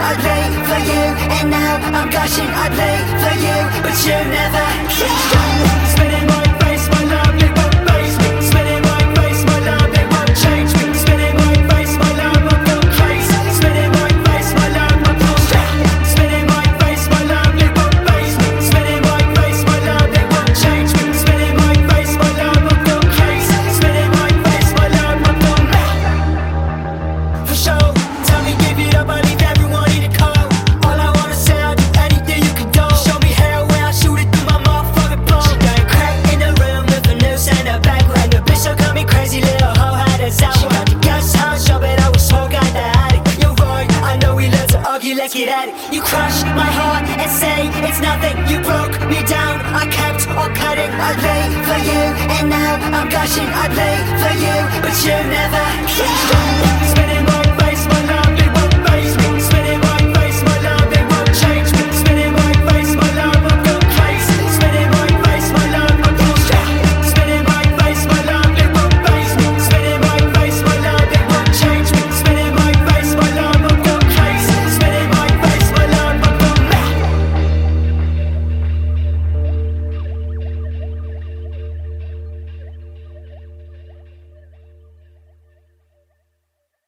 I play for you, and now I'm gushing. I play for you, but you never can. Spinning my face, my love, it won't face me. Spinning my face, my love, it won't change me. Spinning my face, my love, I feel crazy. Spinning my face, my love, I feel crazy. Spinning my face, my love, it won't face me. Spinning my face, my love, it won't change me. Spinning my face, my love, I feel crazy. Spinning my face, my love, I feel crazy. For sure, tell me give it up, I leave everyone in the cold. All I wanna say, I'll do anything you can do. Show me hell where I shoot it through my motherfucking bone. She got a crack in the room with a noose and a back. And the bitch so got me crazy, little hoe had us out. She got the gas house, show it, I was so goddamn addict. You're right, I know we love to argue, let's get at it. You crushed my heart and say it's nothing. You broke me down, I kept on cutting. I play for you, and now I'm gushing. I play for you, but you never can. Spinning